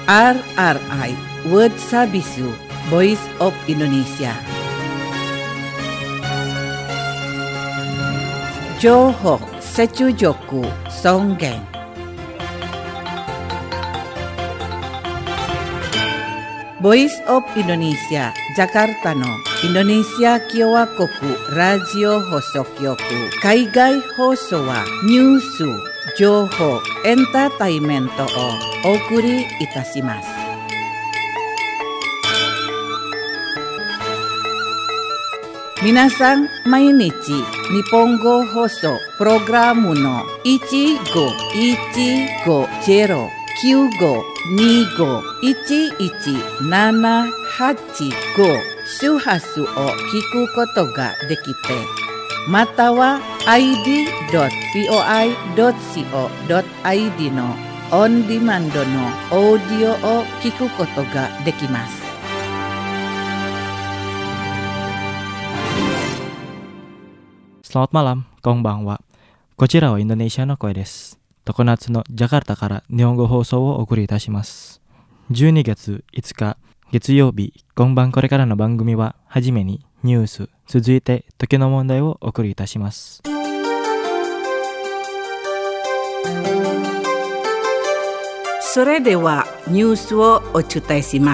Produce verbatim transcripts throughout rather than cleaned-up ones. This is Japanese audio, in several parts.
アールアールアイWorld Service Voice of Indonesia。情報接続尊厳。Voice of Indonesia Jakartaのインドネシア共和国ラジオ放送局。海外放送はニュース、情報、エンターテインメントをお送りいたします。皆さん、毎日日本語放送プログラムのいちごいちごゼロきゅうごにごいちいちななはちご周波数を聞くことができて、または アイディードットブイオアイドットシーオードットアイディー のオンディマンドのオーディオを聞くことができます。 Selamat malam, konbanwa. こちらはインドネシアの声です。常夏のジャカルタから日本語放送をお送りいたします。じゅうにがついつか月曜日、今晩これからの番組ははじめにニュース、続いて時の問題をお送りいたします。 それではニュースをお伝えします。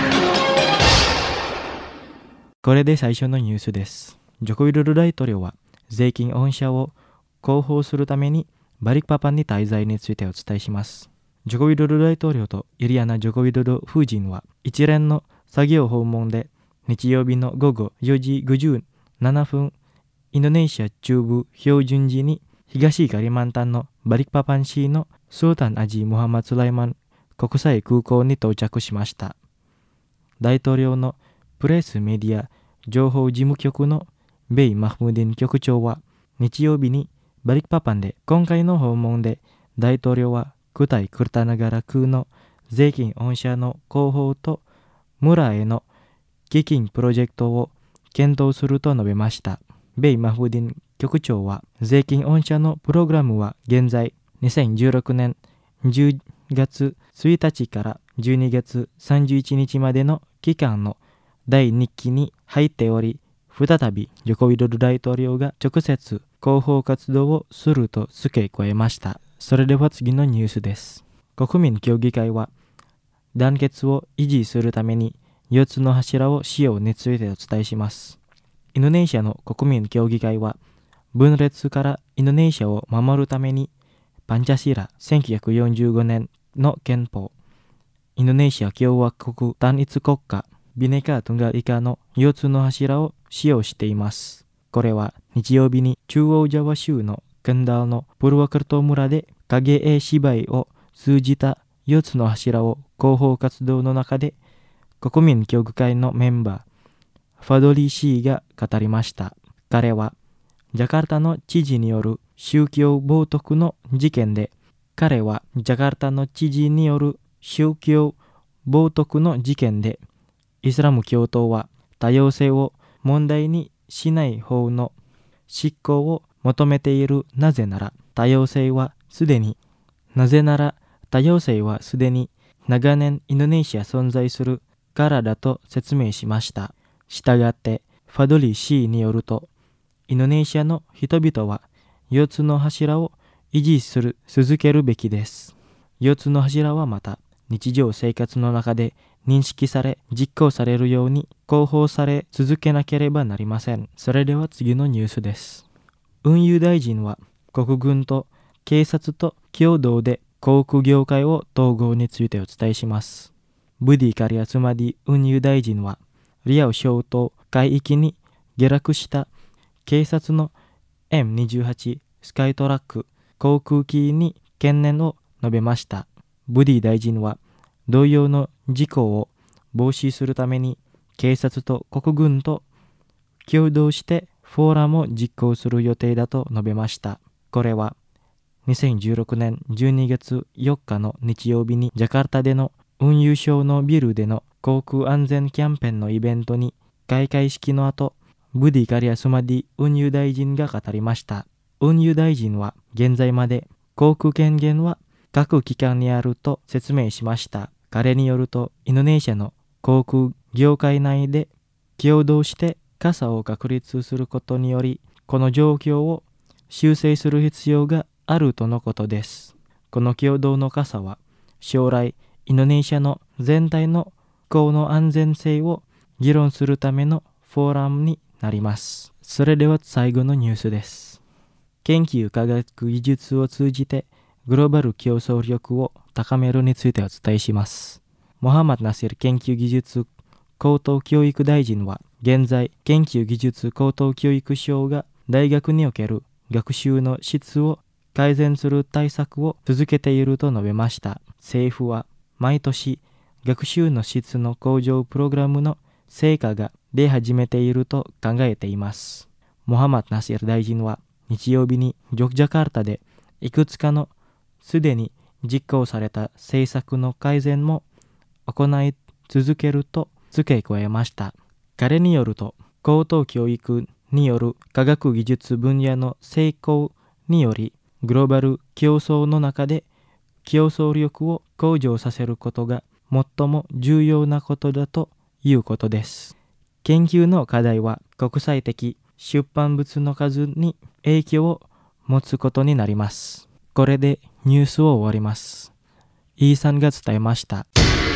これで最初のニュースです。ジョコウィドド大統領は税金恩赦を広報するためにバリクパパンに滞在についてお伝えします。ジョコウィドド大統領とイリアナ・ジョコウィドド夫人は一連の作業訪問で日曜日の午後よじごじゅうななふん、インドネシア中部標準時に東カリマンタンのバリクパパン市のスルタン・アジー・ムハマド・スライマン国際空港に到着しました。大統領のプレスメディア情報事務局のベイ・マフムディン局長は日曜日にバリクパパンで今回の訪問で大統領はクタイ・クルタナガラ空の税金恩赦の広報と村への基金プロジェクトを検討すると述べました。ベイ・マフムディン局長は税金恩赦のプログラムは現在にせんじゅうろくねんじゅうがつついたちからじゅうにがつさんじゅういちにちまでの期間のだいにきに入っており、再びジョコウィドド大統領が直接広報活動をすると付け加えました。それでは次のニュースです。国民協議会は団結を維持するためによっつの柱を使用についてお伝えします。インドネシアの国民協議会は分裂からインドネシアを守るためにパンチャシーラせんきゅうひゃくよんじゅうごねんの憲法、インドネシア共和国単一国家ビネカ・トゥンガリカのよっつの柱を使用しています。これは日曜日に中央ジャワ州のケンダーのプルワクルト村で影絵芝居を通じたよっつの柱を広報活動の中で国民協議会のメンバーファドリー・シーが語りました。彼はジャカルタの知事による宗教冒涜の事件で彼はジャカルタの知事による宗教冒涜の事件でイスラム教徒は多様性を問題にしない法の執行を求めている。なぜなら多様性はすでになぜなら多様性はすでに長年インドネシア存在するからだと説明しました。したがってファドリー・シーによるとインドネシアの人々はよっつの柱を維持する続けるべきです。よっつの柱はまた日常生活の中で認識され実行されるように広報され続けなければなりません。それでは次のニュースです。運輸大臣は国軍と警察と共同で航空業界を統合についてお伝えします。ブディ・カリアスマディ運輸大臣はリアオ諸島海域に下落した警察の エムにじゅうはち スカイトラック航空機に懸念を述べました。ブディ大臣は同様の事故を防止するために警察と国軍と共同してフォーラムを実行する予定だと述べました。これはにせんじゅうろくねんじゅうにがつよっかの日曜日にジャカルタでの運輸省のビルでの航空安全キャンペーンのイベントに開会式の後、ブディ・カリアスマディ運輸大臣が語りました。運輸大臣は現在まで航空権限は各機関にあると説明しました。彼によると、インドネシアの航空業界内で共同して傘を確立することにより、この状況を修正する必要があるとのことです。この共同の傘は、将来インドネシアの全体の飛行の安全性を議論するためのフォーラムになります。それでは最後のニュースです。研究科学技術を通じてグローバル競争力を高めるについてお伝えします。モハマド・ナシル研究技術高等教育大臣は、現在研究技術高等教育省が大学における学習の質を改善する対策を続けていると述べました。政府は毎年学習の質の向上プログラムの成果が出始めていると考えています。モハマド・ナシル大臣は日曜日にジョクジャカルタでいくつかのすでに実行された政策の改善も行い続けると付け加えました。彼によると、高等教育による科学技術分野の成功により、グローバル競争の中で競争力を向上させることが最も重要なことだということです。研究の課題は国際的出版物の数に影響を持つことになります。これでニュースを終わります。イーさんが伝えました。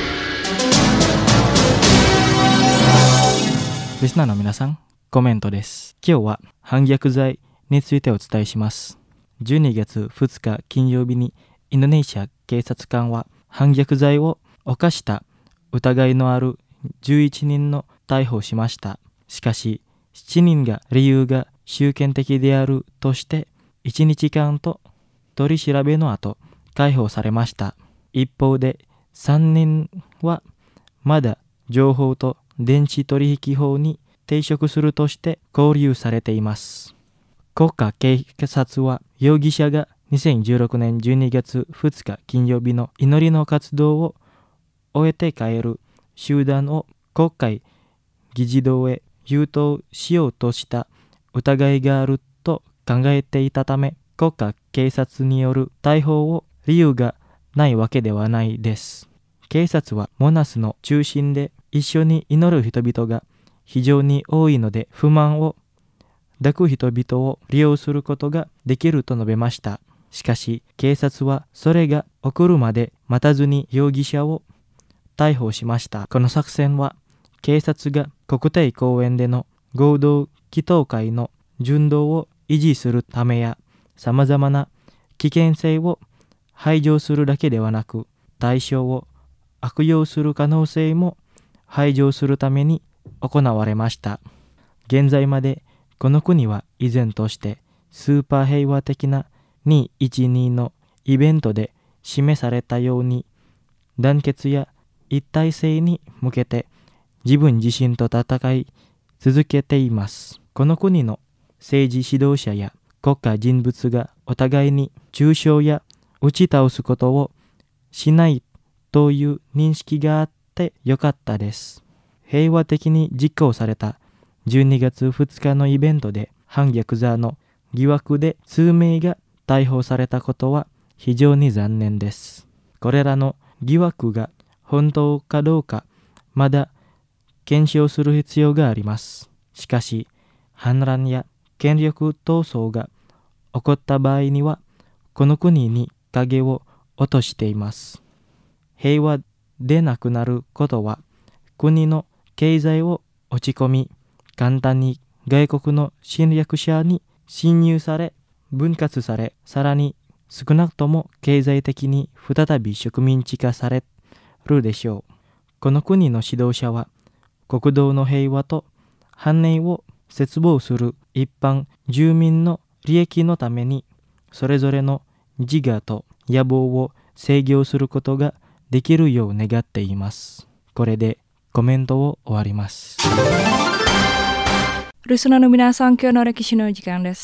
リスナーの皆さん、コメントです。今日は反逆罪についてお伝えします。じゅうにがつふつか金曜日にインドネシア警察官は反逆罪を犯した疑いのあるじゅういちにんの逮捕をしました。しかし、しちにんが理由が集権的であるとしていちにちかんと取り調べの後解放されました。一方でさんにんはまだ情報と電子取引法に抵触するとして勾留されています。国家警察は容疑者がにせんじゅうろくねんじゅうにがつふつか金曜日の祈りの活動を終えて帰る集団を国会議事堂へ誘導しようとした疑いがあると考えていたため、国家警察による逮捕を理由がないわけではないです。警察はモナスの中心で一緒に祈る人々が非常に多いので、不満を抱く人々を利用することができると述べました。しかし警察はそれが起こるまで待たずに容疑者を逮捕しました。この作戦は警察が国定公園での合同祈祷会の順動を維持するためや、さまざまな危険性を排除するだけではなく、対象を悪用する可能性も排除するために行われました。現在までこの国は依然としてスーパー平和的なにせんじゅうにのイベントで示されたように、団結や一体性に向けて自分自身と戦い続けています。この国の政治指導者や国家人物がお互いに中傷や打ち倒すことをしないという認識があってよかったです。平和的に実行されたじゅうにがつふつかのイベントで反逆罪の疑惑で数名が逮捕されたことは非常に残念です。これらの疑惑が本当かどうかまだ検証する必要があります。しかし、反乱や権力闘争が起こった場合には、この国に影を落としています。平和でなくなることは、国の経済を落ち込み、簡単に外国の侵略者に侵入され、分割され、さらに少なくとも経済的に再び植民地化されるでしょう。この国の指導者は、国土の平和と繁栄を切望する一般住民の利益のために、それぞれの自我と野望を制御することができるよう願っています。これでコメントを終わります。 リスナーの皆さん、今日の歴史の時間です。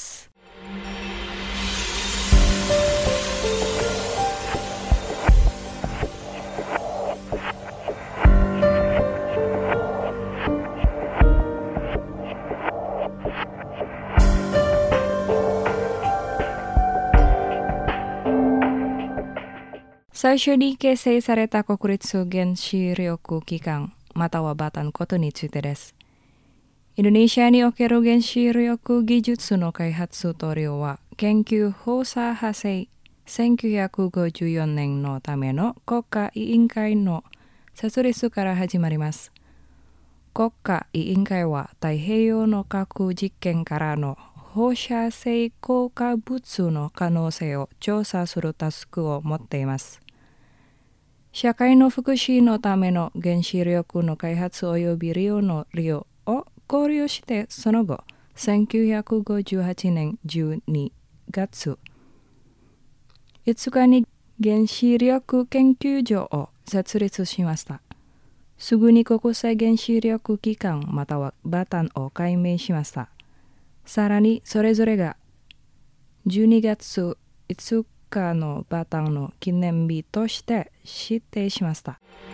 最初に結成された国立原子力機関またはバタのことについてです。インドネシアにおける原子力技術の開発と量は研究放射派生せんきゅうひゃくごじゅうよねんのための国家委員会の設立から始まります。国家委員会は太平洋の核実験からの放射性効果物の可能性を調査するタスクを持っています。社会の福祉のための原子力の開発及び利用の利用を考慮してその後、せんきゅうひゃくごじゅうはちねんじゅうにがついつかに原子力研究所を設立しました。すぐに国際原子力機関またはバタンを改名しました。さらにそれぞれがじゅうにがついつかのバタンの記念日として指定しました。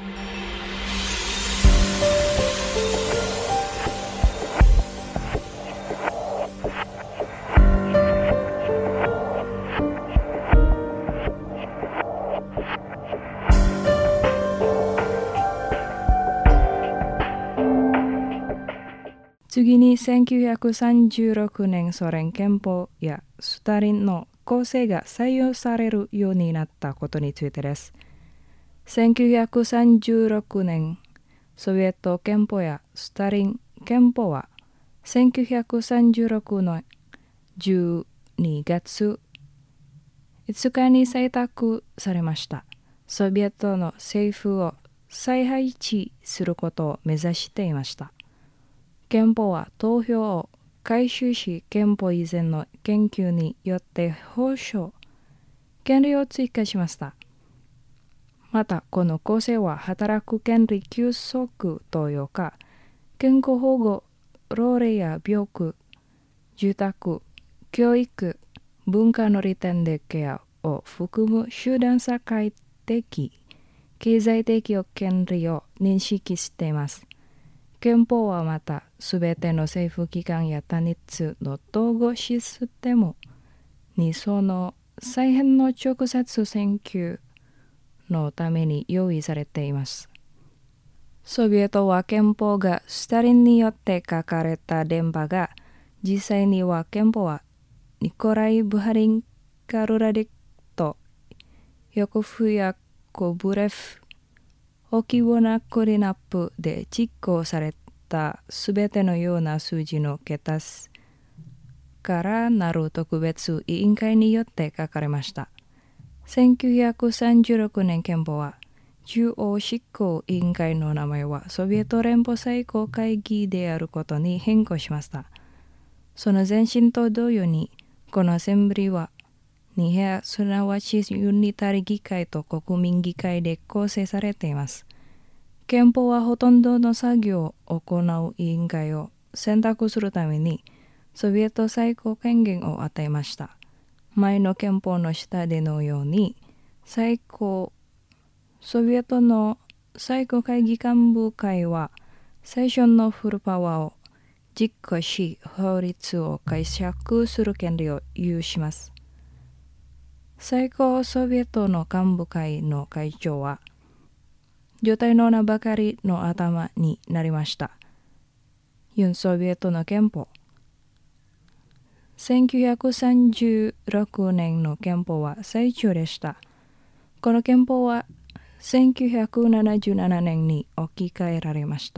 次にせんきゅうひゃくさんじゅうろくねんソ連憲法やスタリンの構成が採用されるようになったことについてです。せんきゅうひゃくさんじゅうろくねんソビエト憲法やスタリン憲法はせんきゅうひゃくさんじゅうろくねんじゅうにがついつかに採択されました。ソビエトの政府を再配置することを目指していました。憲法は投票を回収し憲法以前の研究によって保障、権利を追加しました。またこの構成は働く権利休息というか、健康保護、老齢や病気、住宅、教育、文化の利点でケアを含む集団社会的、経済的権利を認識しています。憲法はまた、すべての政府機関や単一の統合システムにその再編の直接選挙のために用意されています。ソビエトは憲法がスタリンによって書かれた電波が、実際には憲法はニコライ・ブハリン・カルラディクト、ヨコフやコブレフ、オキウォナ・コリナップで実行されたすべてのような数字の桁からなる特別委員会によって書かれました。せんきゅうひゃくさんじゅうろくねん憲法は、中央執行委員会の名前はソビエト連邦最高会議であることに変更しました。その前身と同様に、このアセンブリはに部屋、すなわちユニタリ議会と国民議会で構成されています。憲法はほとんどの作業を行う委員会を選択するために、ソビエト最高権限を与えました。前の憲法の下でのように、最高、ソビエトの最高会議幹部会は、最初のフルパワーを実行し、法律を解釈する権利を有します。最高ソビエトの幹部会の会長は、状態の名ばかりの頭になりました。ユンソビエトの憲法。せんきゅうひゃくさんじゅうろくねんの憲法は最長でした。この憲法はせんきゅうひゃくななじゅうななねんに置き換えられました。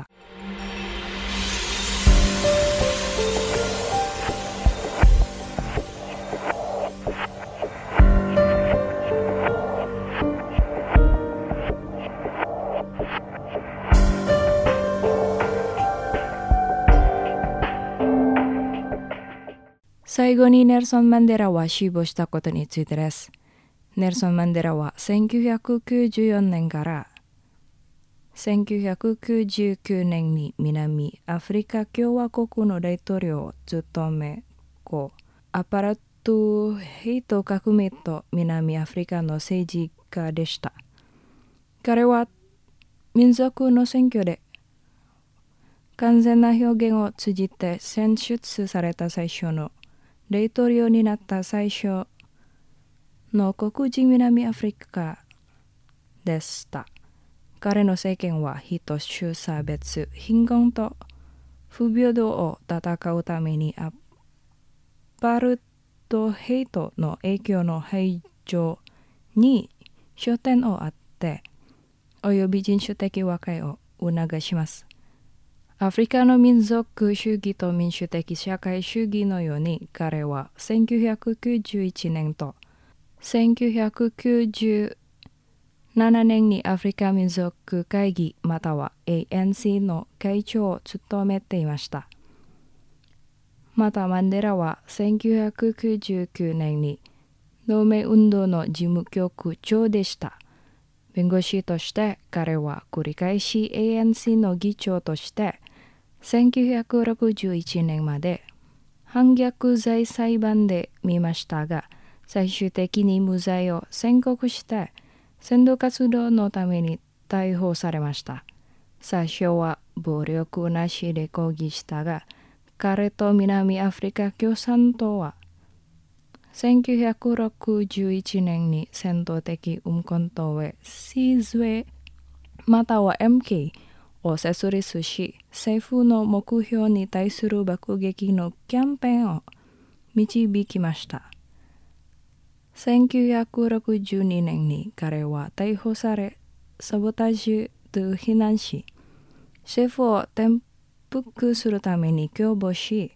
最後にネルソン・マンデラは死亡したことについてです。ネルソン・マンデラはせんきゅうひゃくきゅうじゅうよねんからせんきゅうひゃくきゅうじゅうきゅうねんに南アフリカ共和国の大統領を務め、こうアパラトヘイト革命と南アフリカの政治家でした。彼は民族の選挙で完全な表現を通じて選出された最初の大統領になった最初の黒人南アフリカでした。彼の政権は人種差別、貧困と不平等を戦うためにアパルトヘイトの影響の排除に焦点を当て、および人種的和解を促します。アフリカの民族主義と民主的社会主義のように、彼はせんきゅうひゃくきゅうじゅういちねんとせんきゅうひゃくきゅうじゅうななねんにアフリカ民族会議または エーエヌシー の会長を務めていました。またマンデラはせんきゅうひゃくきゅうじゅうきゅうねんに同盟運動の事務局長でした。弁護士として彼は繰り返し エーエヌシー の議長としてせんきゅうひゃくろくじゅういちねんまで反逆罪裁判で見ましたが、最終的に無罪を宣告して宣伝活動のために逮捕されました。最初は暴力なしで抗議したが、彼と南アフリカ共産党はせんきゅうひゃくろくじゅういちねんに戦闘的運行党へシーズウェイまたは エムケー を設立し、政府の目標に対する爆撃のキャンペーンを導きました。せんきゅうひゃくろくじゅうにねんに彼は逮捕され、サボタージュで非難し、政府を転覆するために共謀し、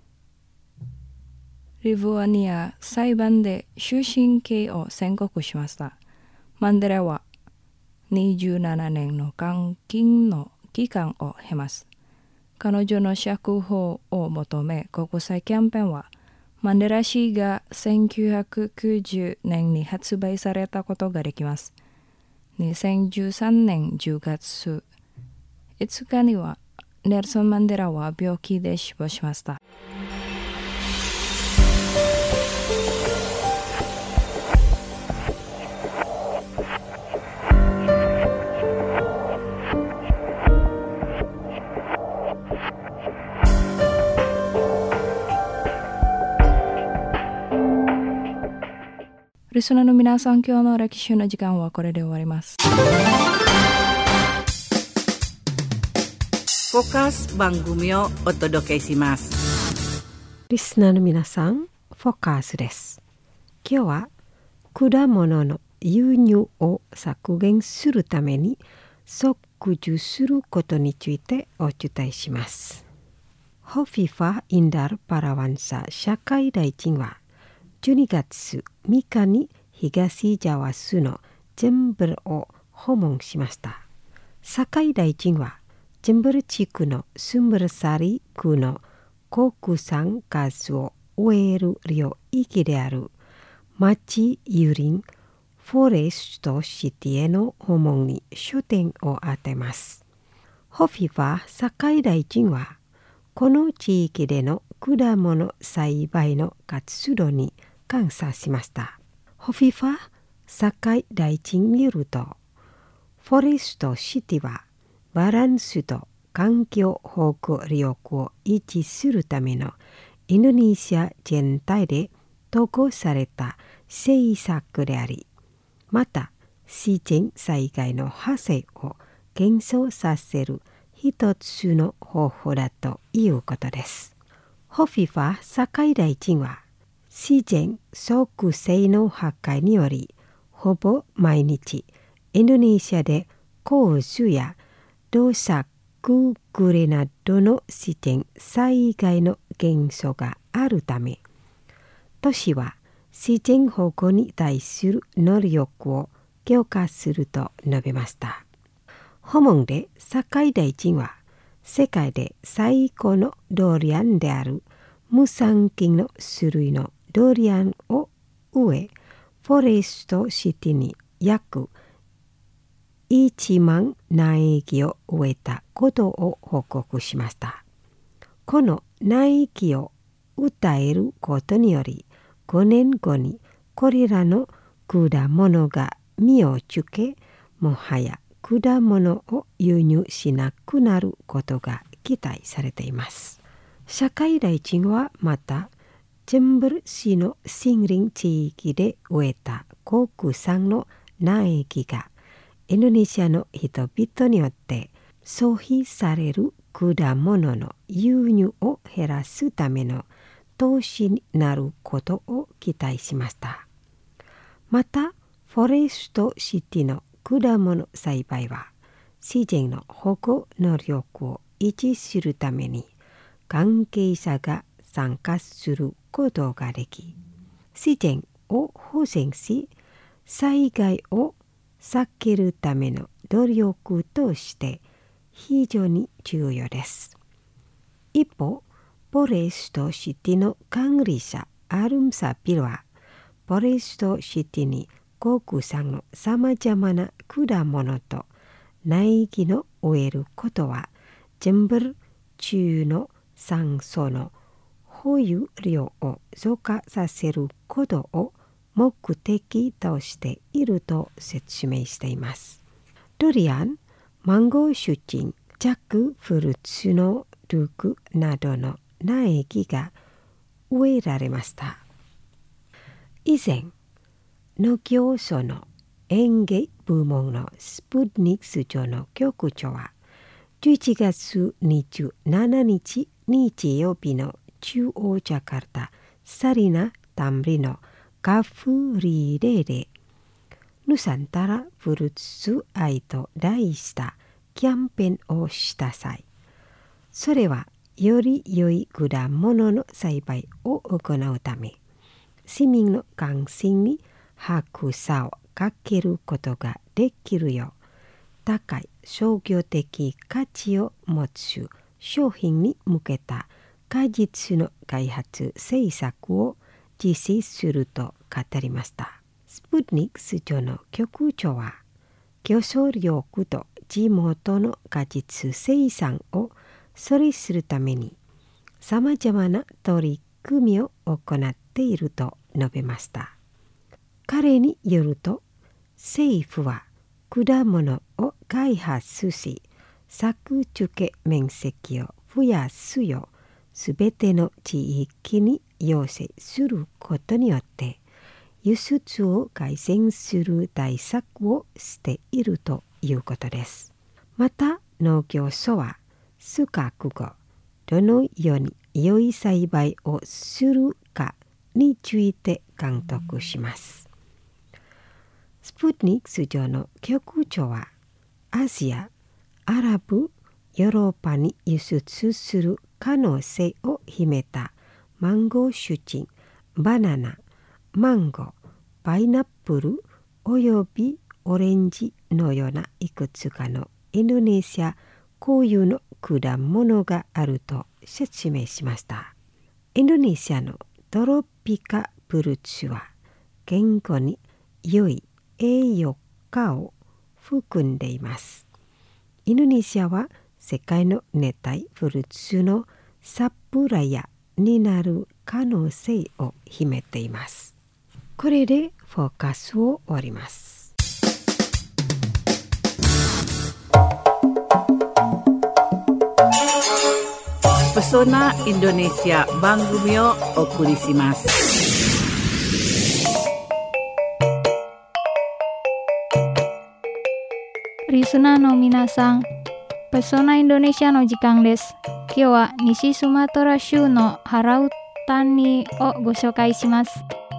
リボアニア裁判で終身刑を宣告しました。マンデラはにじゅうななねんの監禁の期間を経ます。彼女の釈放を求め国際キャンペーンは、マンデラ氏がせんきゅうひゃくきゅうじゅうねんに発売されたことができます。にせんじゅうさんねんじゅうがついつかにはネルソン・マンデラは病気で死亡しました。リスナーの皆さん、今日の歴史の時間はこれで終わります。 フォーカス番組をお届けします。 リスナーの皆さん、フォーカスです。今日は果物の輸入を削減するために即需することについてお伝えします。ホフィファ・インダル・パラワンサ社会大臣はじゅうにがつみっかに東ジャワ州のジェンブルを訪問しました。社会大臣はジェンブル地区のスンブルサリ区の国産ガスを終える領域である町ユリンフォレストシティへの訪問に焦点を当てます。ホフィファ社会大臣はこの地域での果物栽培の活動に感謝しました。ホフィファ社会大臣によると、フォレストシティはバランスと環境保護力を維持するためのインドネシア全体で投稿された政策であり、また自然災害の発生を減少させる一つの方法だということです。ホフィファ社会大臣は自然即性の破壊によりほぼ毎日インドネシアで洪水や土砂崩れなどの自然災害の現象があるため、都市は自然保護に対する能力を強化すると述べました。訪問で社会大臣は世界で最高のドリアンである無酸菌の種類のドリアンを植え、フォレストシティに約いちまん苗木を植えたことを報告しました。この苗木を訴えることにより、ごねんごにこれらの果物が実をつけ、もはや果物を輸入しなくなることが期待されています。社会大臣はまた、ジェンブル市の森林地域で植えた国産の苗木がインドネシアの人々によって消費される果物の輸入を減らすための投資になることを期待しました。また、フォレストシティの果物栽培は自然の保護能力を維持するために関係者が参加することができ、自然を保全し、災害を避けるための努力として非常に重要です。一方、フォレストシティの管理者アルムサビルは、フォレストシティに国産のさまざまな果物と苗木の植えることは、全部中の酸素の保有量を増加させることを目的としていると説明しています。ドリアン、マンゴーシュチン、ジャックフルーツのルークなどの苗木が植えられました。以前、農業省の園芸部門のスプートニクス庁の局長は、じゅういちがつにじゅうしちにち日曜日の中央ジャカルタサリナタムリのカフリレーで、ヌサンタラフルーツ愛と題したキャンペーンをした際、それはより良い果物の栽培を行うため、市民の関心に拍車をかけることができるよう、高い商業的価値を持つ商品に向けた果実の開発政策を実施すると語りました。スプートニクス庁の局長は、競争力と地元の果実生産を処理するために、さまざまな取り組みを行っていると述べました。彼によると、政府は果物を開発し、作付面積を増やすよう、すべての地域に要請することによって、輸出を改善する対策をしているということです。また、農業省は収穫後、どのように良い栽培をするかについて監督します。スプートニクス庁の局長は、アジア、アラブ、ヨーロッパに輸出する可能性を秘めたマンゴーシュチン、バナナ、マンゴー、パイナップルおよびオレンジのようないくつかのインドネシア固有の果物があると説明しました。インドネシアのトロピカフルーツは健康に良い栄養価を含んでいます。インドネシアは世界の熱帯フルーツのサプライヤーになる可能性を秘めています。これでフォーカスを終わります。 Pesona Indonesia 番組をお送りします。 リスナーの皆さん、ペソナインドネシアの時間です。今日は西スマトラ州のハラウタニをご紹介します。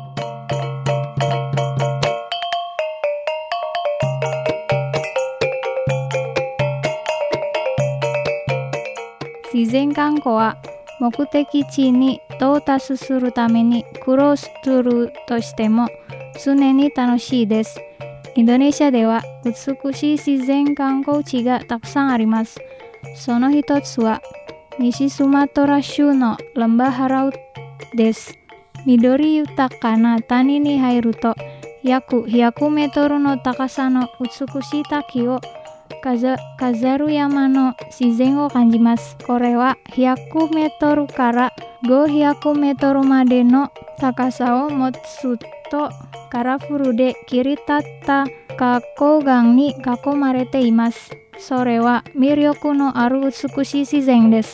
自然観光は目的地に到達するために苦労するとしても常に楽しいです。インドネシアでは美しい自然観光地がたくさんあります。その一つは西スマトラ州のランバハラウです。緑豊かな谷に入ると約ひゃくメートルの高さの美しい滝を飾る山の自然を感じます。これはひゃくメートルからごひゃくメートルまでの高さを持つとカラフルで切り立った花崗岩に囲まれています。それは魅力のある美しい自然です。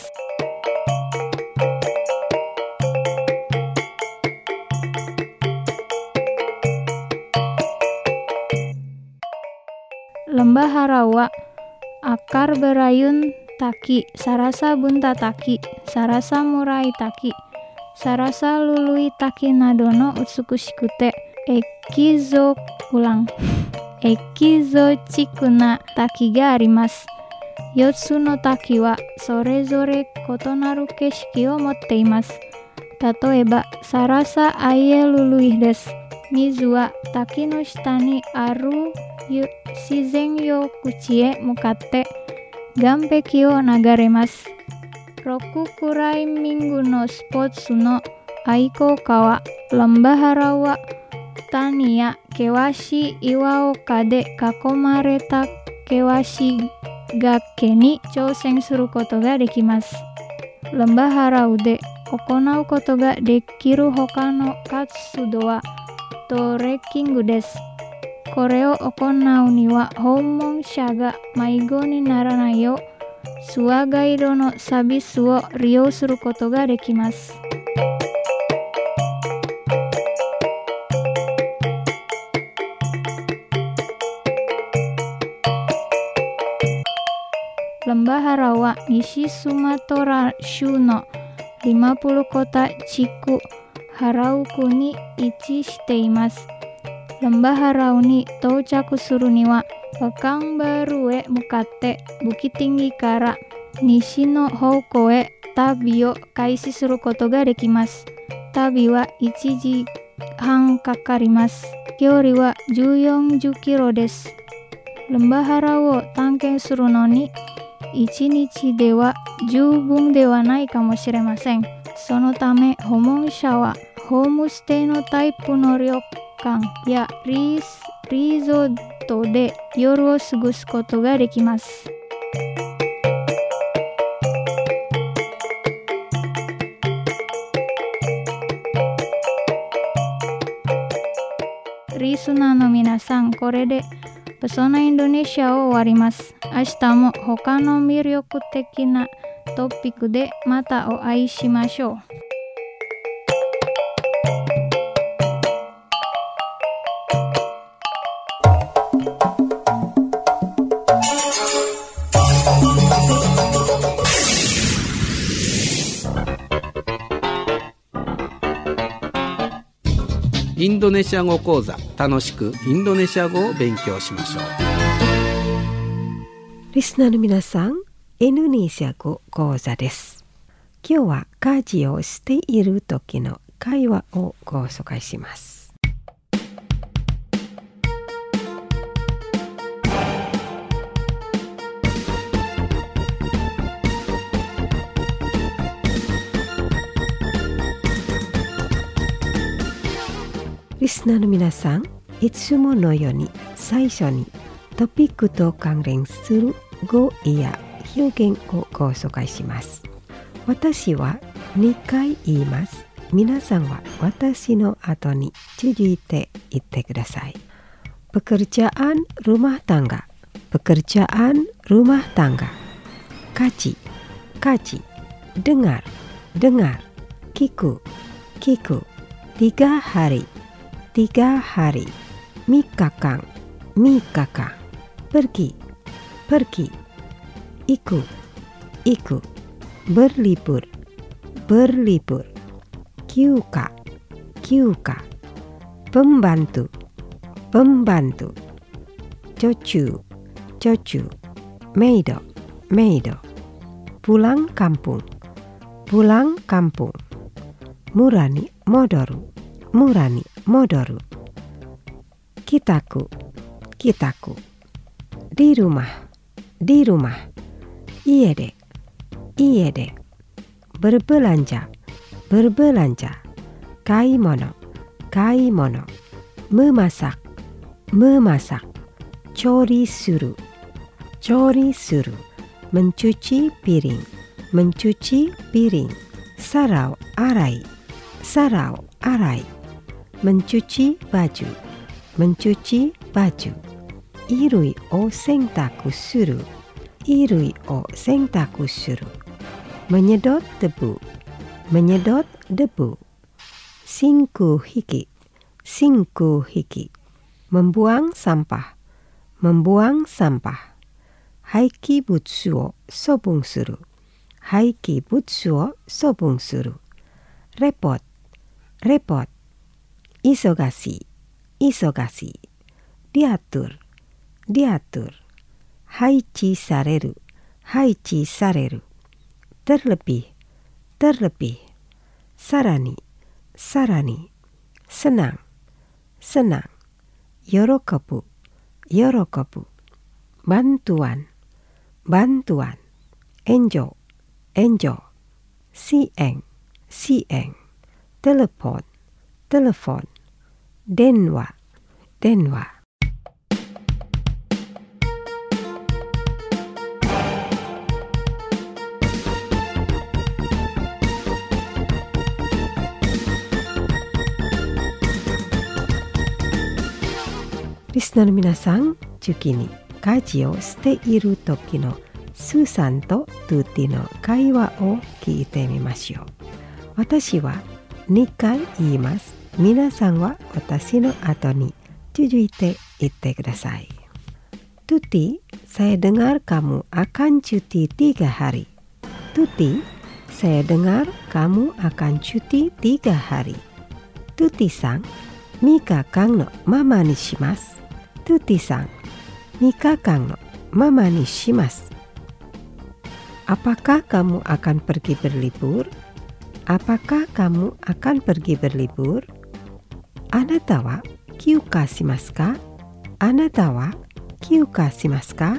lembah harawa, akar berayun taki, sarasa bunta taki, sarasa murai taki, sarasa lului taki nadono utsukushikute, ekizo ulang, ekizo chikuna taki ga arimasu. Yotsu no taki wa sorezore kotonaru keshiki o motte imasu. Tatoeba, sarasa aie lului desu. Mizu wa taki no shita ni aru shizen yokuchi e mukatte ganpeki o nagaremasu. Roku kurai minggu no spotsu no aikouka wa lembah harawa tani ya kewashi iwaoka de kakomareta kewashi gake ni chousen suru koto ga dekimasu. Lembah harau de okonau koto ga dekiru hoka no katsudo wa torekingu desu. Kore o okonau ni wa hommonsha ga maigo ni naranai yo suagairo no sabisu o ryou suru koto ga dekimasu. Lembah harawa Nishi Sumatera Shu no lima puluh kota Chiku Harauku ni ichi shite imasu. Lembah harau ni touchaku suru ni wa Pekanbaru e mukatte bukit tinggi kara Nishi no houko e tabi o kaisi suru koto ga dekimasu. Tabi wa ichi ji han kakarimasu. Kyori waじゅうよんキロdesu. Lembah harau o tanken suru no niいちにちでは十分ではないかもしれません。そのため訪問者はホームステイのタイプの旅館やリゾートで夜を過ごすことができます。リスナーの皆さん、これでPesona Indonesiaを終わります。明日も他の魅力的なトピックでまたお会いしましょう。 インドネシア語講座、楽しくインドネシア語を勉強しましょう。 リスナーの皆さん、インドネシア語講座です。今日は家事をしている時の会話をご紹介します。リスナーの皆さん、いつものように最初にトピックと関連する語彙や表現をご紹介します。私はにかい言います。皆さんは私の後に続いて言ってください。Pekerjaan rumah tangga, pekerjaan rumah tangga. Kaji, kaji. Dengar, dengar. Kiku, kiku. Tiga hari.Tiga hari. Mikakang, mikakang. Pergi, pergi. Ikut, ikut. Berlibur, berlibur. Kyuka, kyuka. Pembantu, pembantu. Cucu, cucu. Meido, meido. Pulang kampung, pulang kampung. Murani, modoru.Murani modoru. Kitaku, kitaku. Di rumah, di rumah. Iye de, iye de. Berbelanja, berbelanja. Kaimono, kaimono. Memasak, memasak. Cori suru, cori suru. Mencuci piring, mencuci piring. Sarau arai, sarau arai.Mencuci baju, mencuci baju. Irui o sengtaku suru, irui o sengtaku suru. Menyedot debu, menyedot debu. Singku hiki, singku hiki. Membuang sampah, membuang sampah. Haiki butsu o sobung suru. Haiki butsu o sobung suru. Repot, repot. Isogasi, isogasi. Diatur, diatur. Haichi sareru, haichi sareru. Terlebih, terlebih. Sarani, sarani. Senang, senang. Yorokobu, yorokobu. Bantuan, bantuan. Enjo, enjo. Sieng, sieng. Telepon, telepon. Denwa, denwa. Listener minasan, chuki ni kaji o shite iru toki no Su-san to Tuti no kaiwa o kiite mimashou. Watashi wa ni kai iimasu. Minasan wa watashi no ato ni jujuite itte kudasai. Tuti, saya dengar kamu akan cuti tiga hari. Tuti, saya dengar kamu akan cuti tiga hari. Tuti-san, Mika kang no mama ni shimasu. Tuti-san, Mika kang no mama ni shimasu. Apakah kamu akan pergi berlibur? Apakah kamu akan pergi berlibur? Anata wa kyuka shimasu ka? Anata wa kyuka shimasu ka?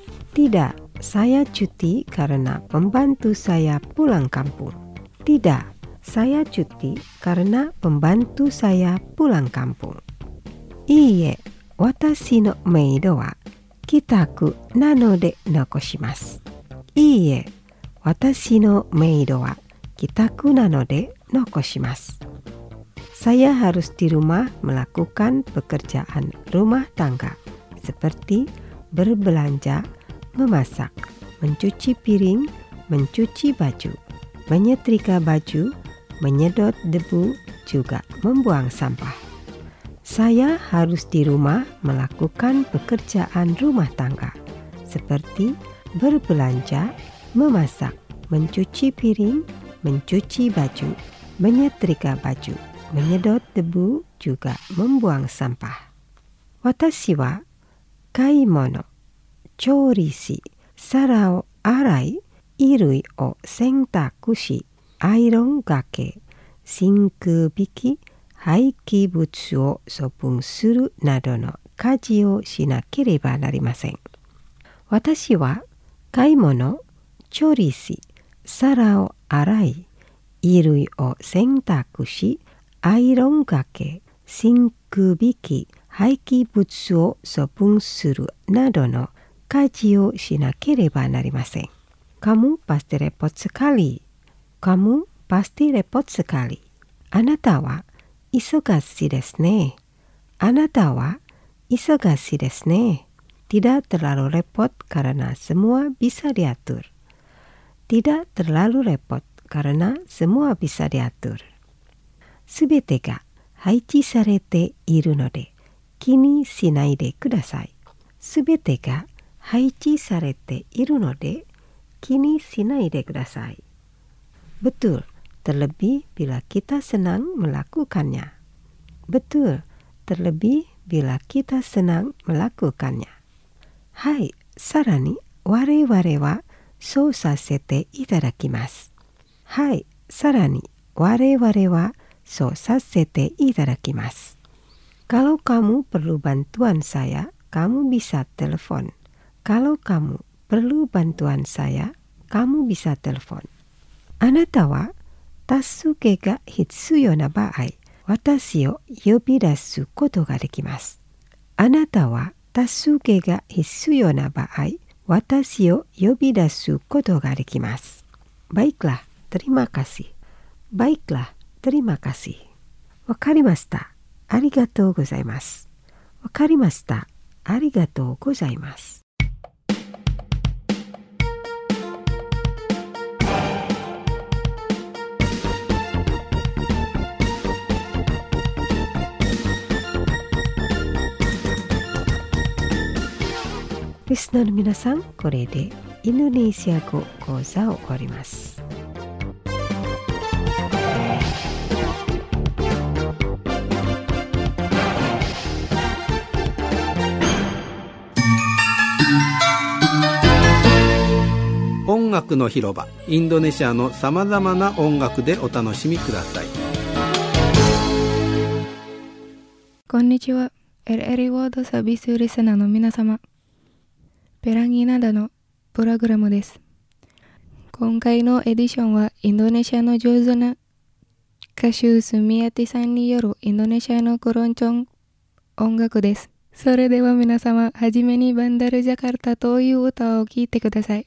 Tidak, saya cuti karena pembantu saya pulang kampung. Tidak, saya cuti karena pembantu saya pulang kampung. Iie, watashi no meido wa kitaku nanode nokoshimasu. Iie, watashi no meido wa kitaku nanode nokoshimasu. Saya harus di rumah melakukan pekerjaan rumah tangga seperti berbelanja, memasak, mencuci piring, mencuci baju, menyetrika baju, menyedot debu, juga membuang sampah. Saya harus di rumah melakukan pekerjaan rumah tangga seperti berbelanja, memasak, mencuci piring, mencuci baju, menyetrika baju, menyedot debu, juga membuang sampah. Watashi wa kaimono, chori shi, sara o arai, irui o sentaku shi, iron gake, shinku biki, haiki butsu o sobung suru nado no kaji o shinakereba narimasen. Watashi wa kaimono, chori shi, sara o arai, irui o sentaku shi, iron gake, shinku biki, haiki butsu o sobung suru nado no kaji o shinakereba narimasen. Kamu pasti repot sekali. Kamu pasti repot sekali. Anata wa isogashi desu ne. Anata wa isogashi desu ne. Tidak terlalu repot karena semua bisa diatur. Tidak terlalu repot karena semua bisa diatur. Subete ga haichi sarete iru node, kini shinai de kudasai. Subete ga haichi sarete iru node, kini shinai de kudasai. Betul, terlebih bila kita senang melakukannya. Betul, terlebih bila kita senang melakukannya. Hai, sarani ware-ware wa sou sasete itadakimasu. Hai, sarani ware-ware wa sou sasete itadakimasu. Kalau kamu perlu bantuan saya, kamu bisa telepon. Kalau kamu perlu bantuan saya, kamu bisa telepon. Anata wa tasuke ga hitsuyo na baai, watashi o yobidasu koto ga dekimasu. Anata wa tasuke ga hitsuyo na baai, watashi o yobidasu koto ga dekimasu. Baiklah, terima kasih. Baiklah, terima kasih. Wakarimashita. Arigatou gozaimasu. Wakarimashita. Arigatou gozaimasu. リスナーの皆さん、これでインドネシア語講座を終わります。 音楽の広場、インドネシアのさまざまな音楽でお楽しみください。 こんにちは。エルエルワードサービスリスナーの皆様、ペラギナダのプログラムです。今回のエディションはインドネシアの上手な歌手スミヤティさんによるインドネシアのクロンチョン音楽です。それでは皆様、はじめにバンダルジャカルタという歌を聴いてください。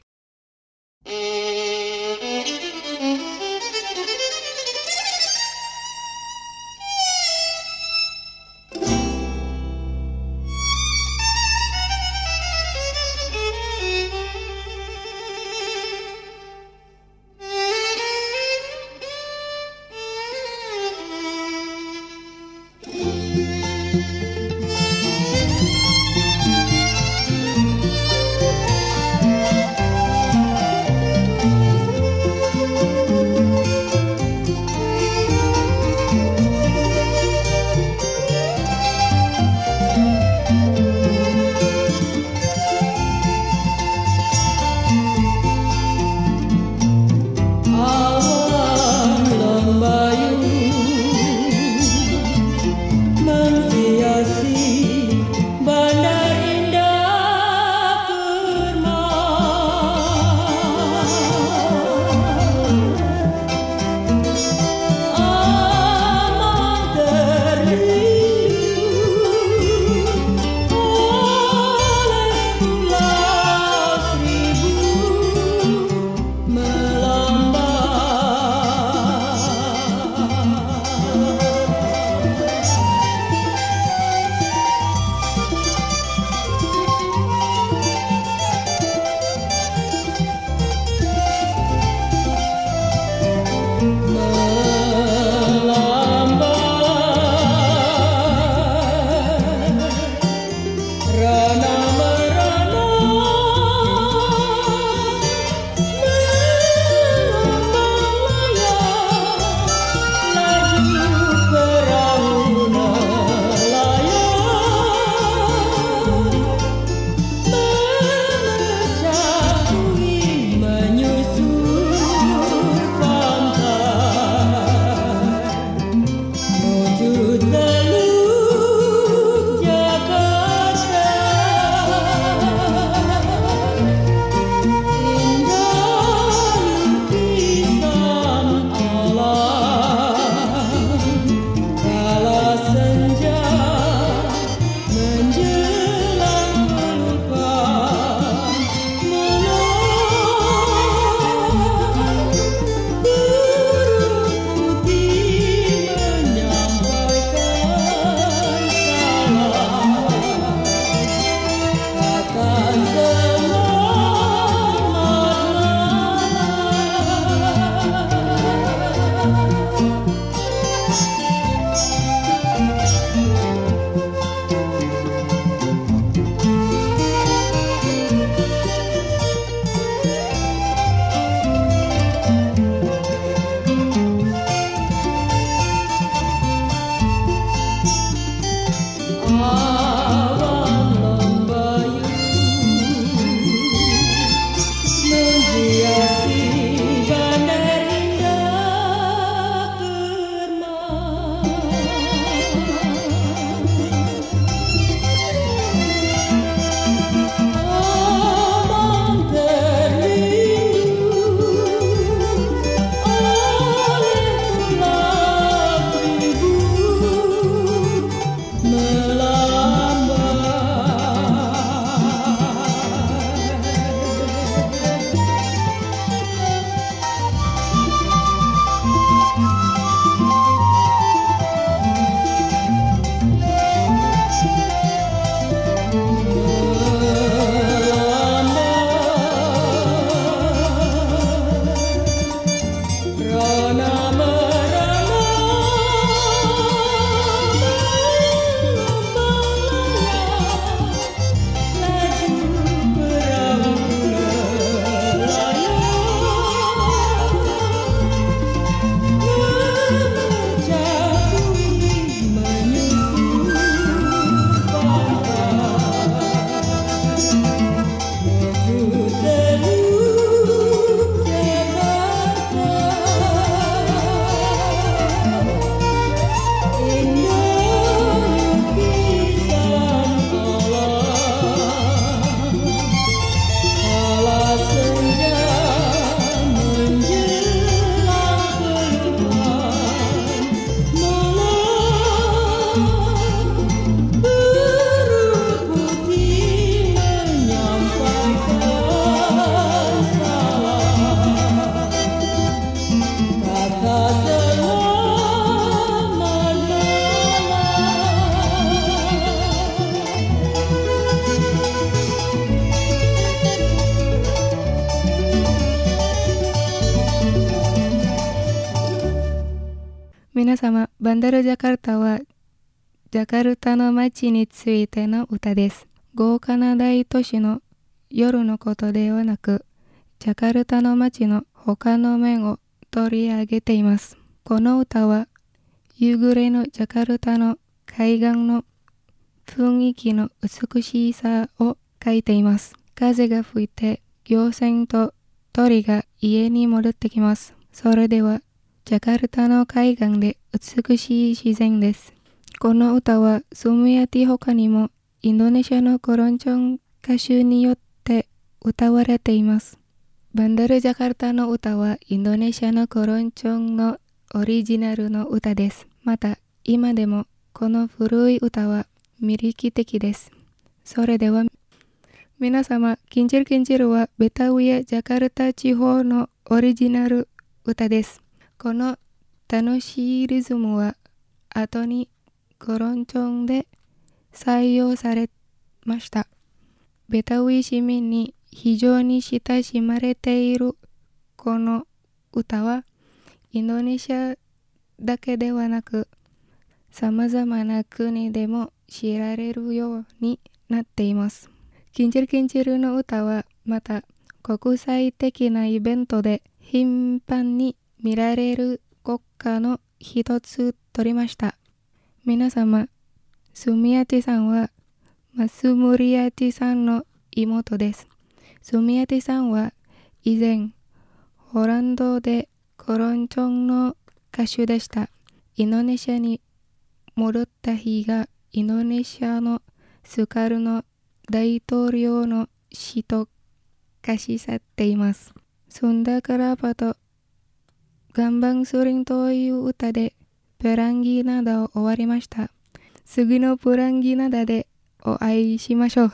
皆様、バンダルジャカルタはジャカルタの街についての歌です。豪華な大都市の夜のことではなく、ジャカルタの街の他の面を取り上げています。この歌は夕暮れのジャカルタの海岸の雰囲気の美しさを書いています。風が吹いて漁船と鳥が家に戻ってきます。それではジャカルタの海岸で美しい自然です。この歌はスムヤティ他にもインドネシアのコロンチョン歌手によって歌われています。バンダルジャカルタの歌はインドネシアのコロンチョンのオリジナルの歌です。また今でもこの古い歌は魅力的です。それでは皆様、キンチルキンチルはベタウィアジャカルタ地方のオリジナル歌です。この楽しいリズムは後にコロンチョンで採用されました。ベタウィ市民に非常に親しまれているこの歌はインドネシアだけではなくさまざまな国でも知られるようになっています。キンチルキンチルの歌はまた国際的なイベントで頻繁に見られる国歌の一つ取りました。皆様、スミヤティさんはマスムリヤティさんの妹です。スミヤティさんは以前ホランドでコロンチョンの歌手でした。インドネシアに戻った日がインドネシアのスカルの大統領の死と化し去っています。スンダカラパとガンバンスリンという歌でペランギナダを終わりました。次のペランギナダでお会いしましょう。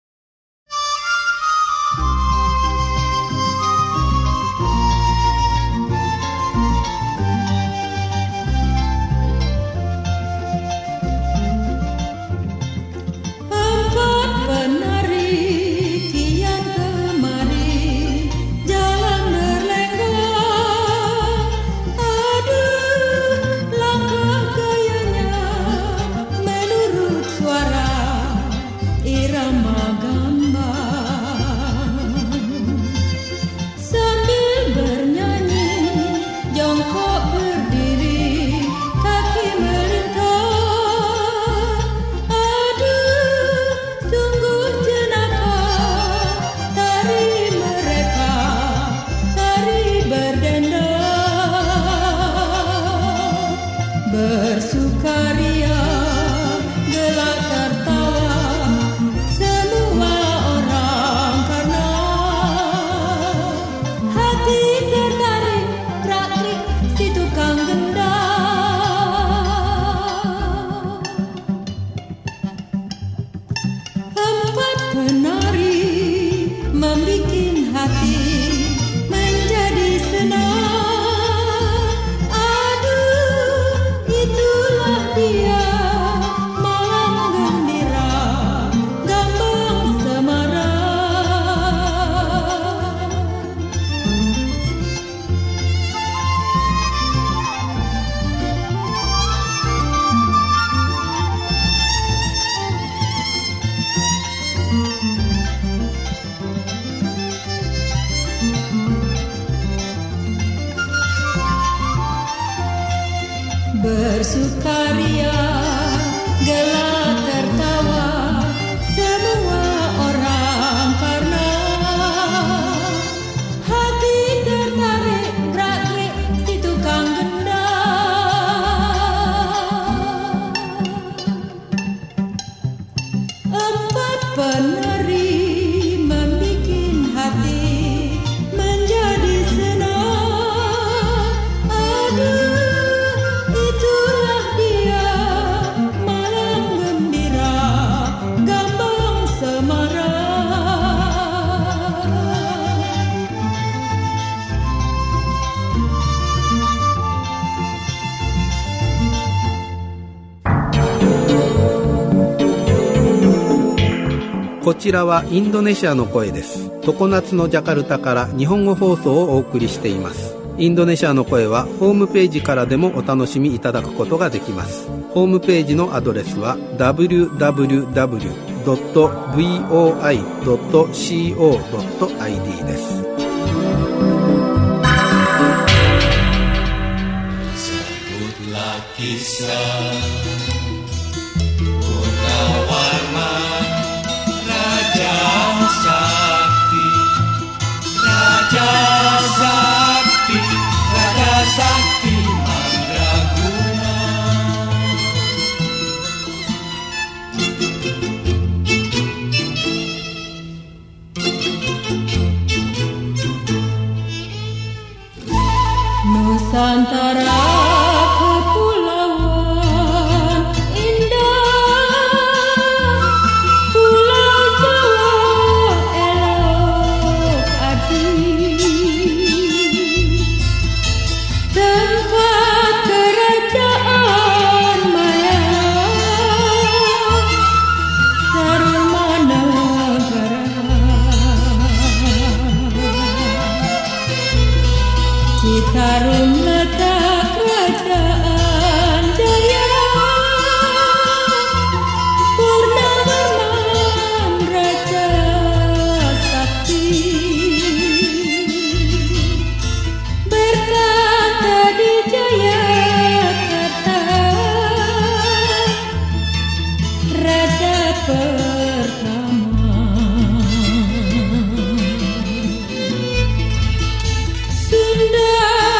Bersukaria, gelak tertawa semua orang karena hati tertarik gerak-gerik si tukang gendang. Empat penari membikin hati menjadi senang. Aduh, こちらはインドネシアの声です。常夏のジャカルタから日本語放送をお送りしています。 インドネシアの声はホームページからでもお楽しみいただくことができます。ホームページのアドレスは ダブリューダブリューダブリュードットブイオーアイドットコードットアイディー です。 Sebutlah kisah Gunawarman Raja Sakti Raja Sakti Raja Sakti Mandraguna. Nusantara kepulauan indah, Pulau Jawa elok adil, tempat kerajaan maya, Dharma Negara. Citarum letak kerajaan jaya, Purnawarman Raja Sakti, berkata di Jayakarta, Raja pertama. Sunda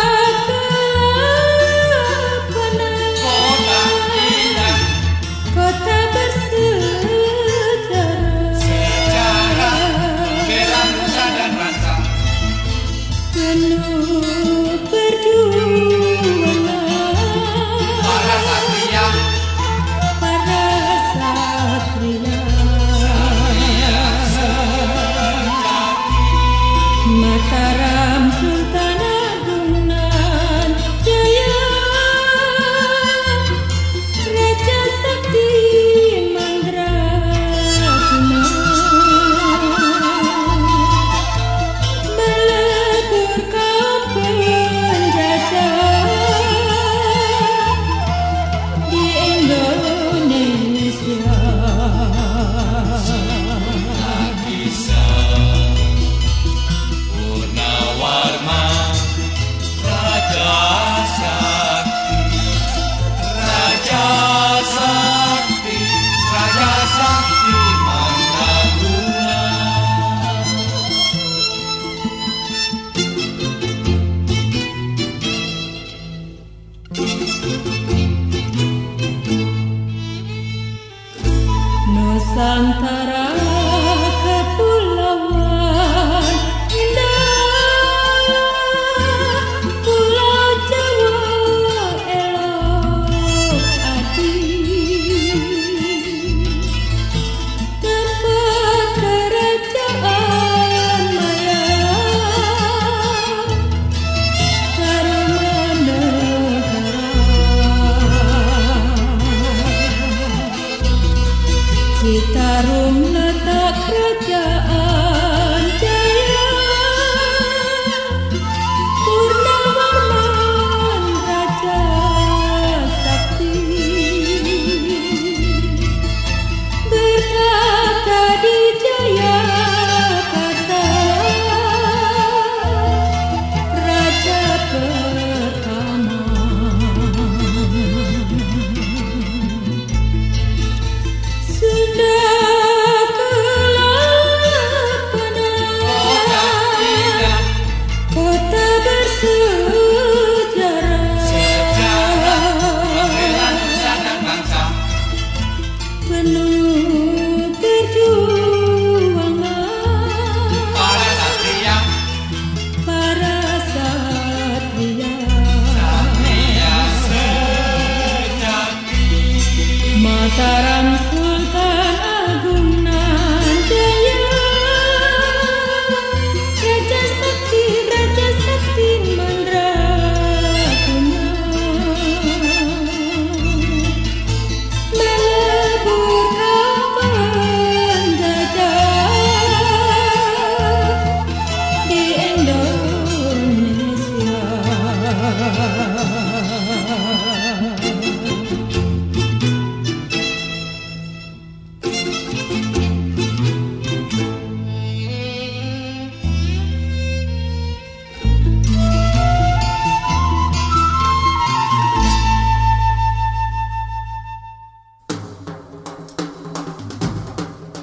kota bersejarah, sejarah beranusa dan rasa, penuh perjuangan para satria, para satria, Mataram Sultan Agung nan Jaya, Raja Sakti Mandraguna, melebur kaum penjajah di Indonesia. Kisah Purnawarman Raja Sakti, Raja Sakti, Raja Sakti Mandraguna. Nusantara kepulauan indah, Pulau Jawa elok adil, tempat kerajaan maya, Dharma Negara. Citarum letak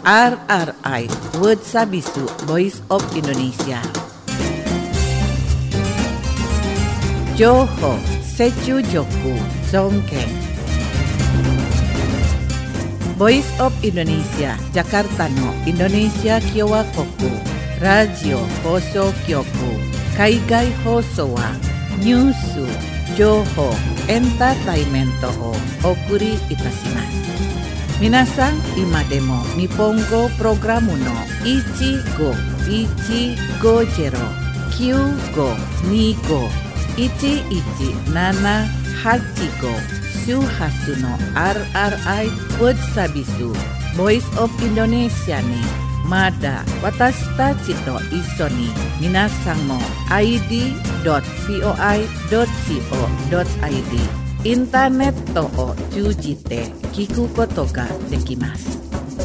R R I Word Sabisu Voice of Indonesia. Johor Secu Joku Songkeng. Voice of Indonesia Jakarta no Indonesia Kyowa Koku Radio Hoso Kyoku Kaigai Hoso wa Nyusu Joho Entertainment o Okuri Itasimasu. Minasan imademo Nippongo Programu no Ichigo Ichigo Jero Kyugo Nigo Ichi Ichi Nana Hachigo Shuhasu no R R I Word Sabisu Voice of Indonesia ni Mada watashi tachi to iso ni minasan mo i d dot voi dot co dot i d インターネットを通じて聞くことができます。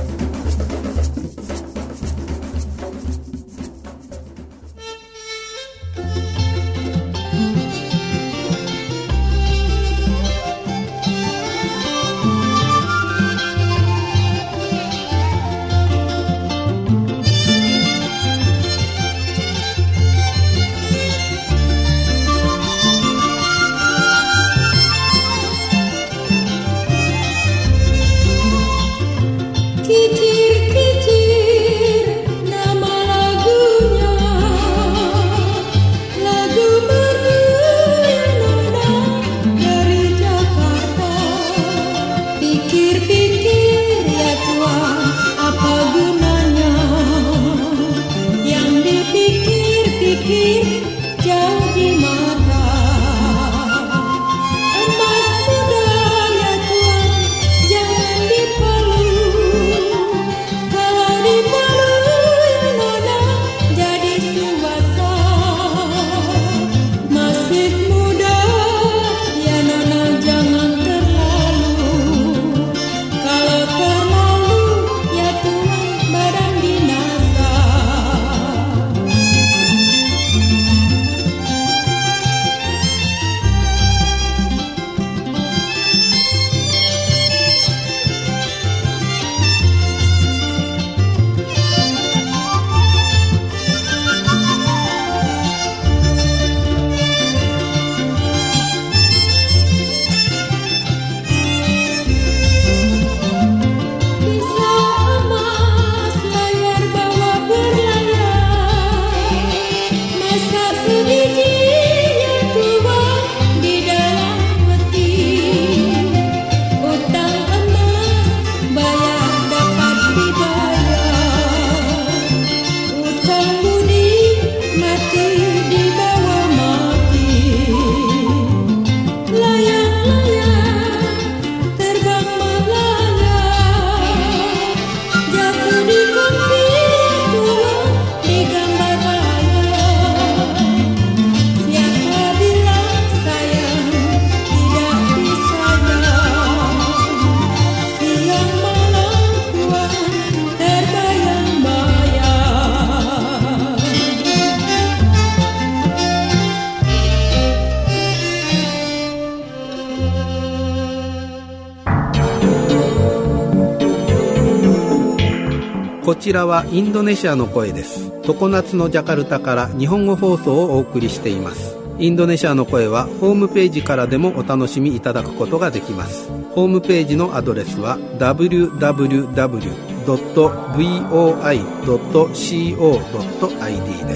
こちらはインドネシアの声です。常夏のジャカルタから日本語放送をお送りしています。インドネシアの声はホームページからでもお楽しみいただくことができます。ホームページのアドレスは ダブリューダブリューダブリュードットブイオーアイドットコードットアイディー です。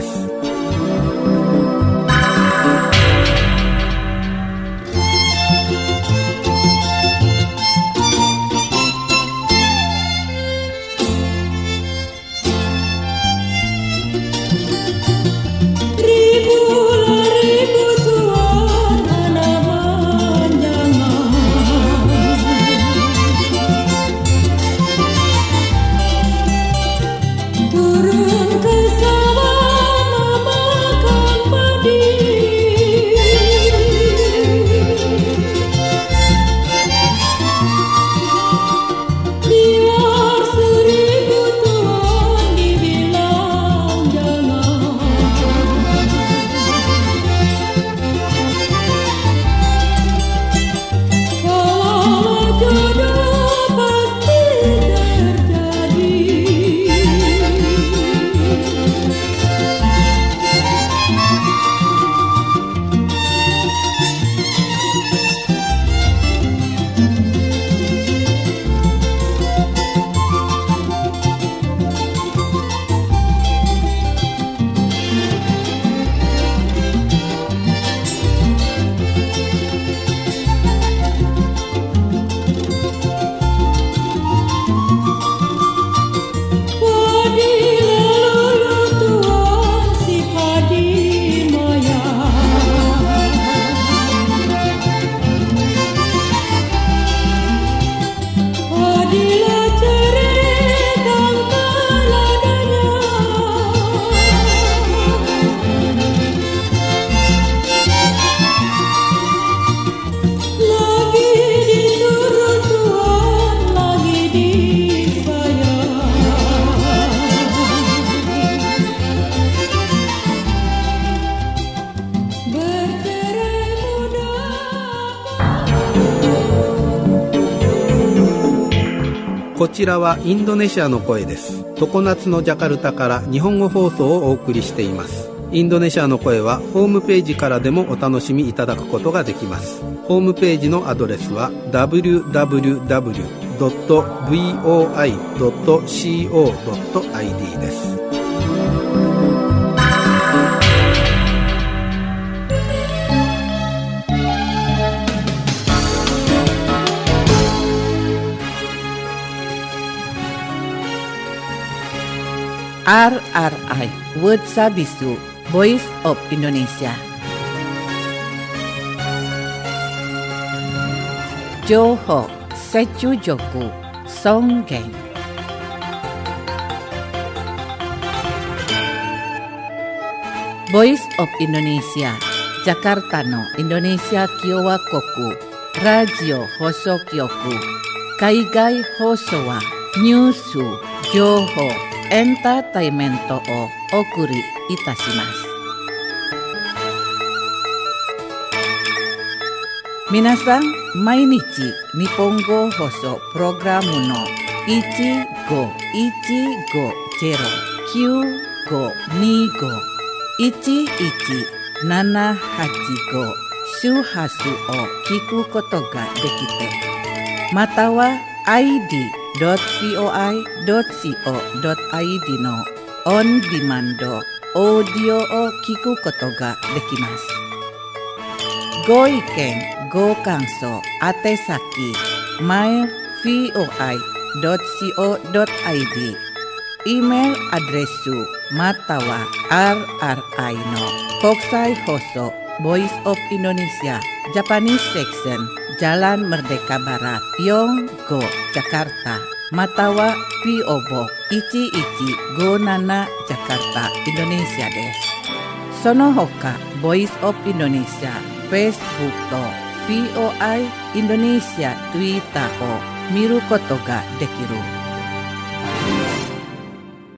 Turun ke sawah ちらはインドネシアの声です。常夏のジャカルタから日本語放送をお送りしています。インドネシアの声はホームページからでもお楽しみいただくことができます。ホームページのアドレスは ダブリューダブリューダブリュードットブイオーアイドットシーオードットアイディー です。 アールアールアイWord Sabisu Voice of Indonesia. Johor Secujoku Songgeng. Voice of Indonesia Jakarta no Indonesia Kiowa Koku Radio Hosokyoku Kaigai Hosowa Nyusu Johor Entertainmento o okuri itashimasu. Minasan, mainichi Nihongo Hoso Programu no ichi go ichi go zero kyu go ni go ichi ichi nana hachi go shuhasu o kiku koto ga dekite. Matawa I D dot voi dot co dot id のオンディマンドオーディオを聞くことができます。ご意見ご感想宛先 マイル voi dot co dot id イメールアドレスまたは アールアールアイ の国際放送 Voice of Indonesia Japanese Section Jalan Merdeka Barat Yonggo Jakarta Matawa P O Box ichi ichi go nana Jakarta Indonesia です。その他 Voice of Indonesia Facebook と ブイオーアイ Indonesia Twitter を見ることができる。